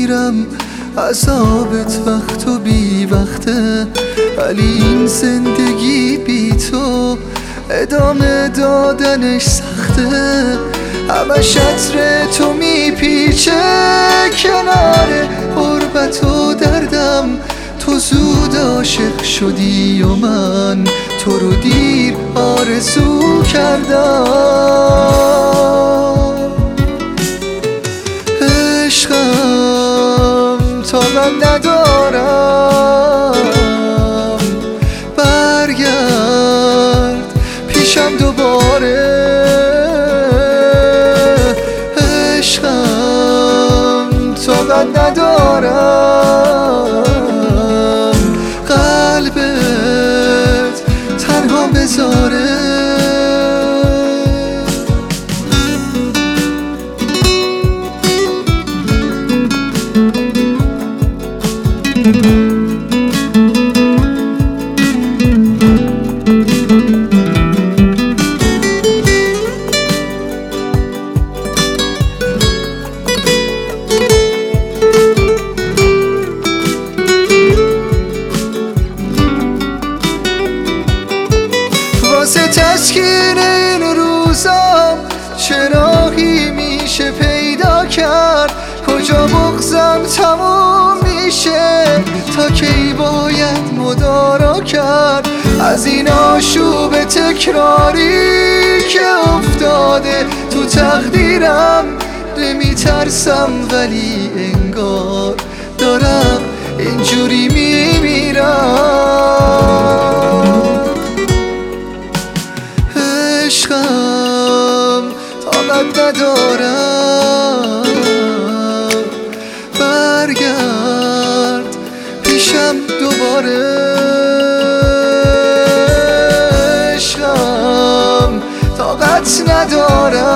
میگیرم عذابت وقت و بی وقته، ولی این زندگی بی تو ادامه دادنش سخته. همش عطر تو میپیچه کنار غربت و دردم، تو زود عاشق شدی و من تو رو دیر آرزو کردم. عشقم طاقت ندارم، برگرد پیشم دوباره. عشقم طاقت ندارم، قلبت تنها بذاره. واسه تسکین این روزم چه راهی میشه پیدا کرد؟ کجا بغضم تموم میشه؟ تا کی باید مدارا کرد از این آشوب تکراری که افتاده تو تقدیرم؟ نمیترسم ولی انگار دارم اینجوری میمیرم. عشقم طاقت ندارم، برگرد پیشم دوباره. عشقم طاقت ندارم،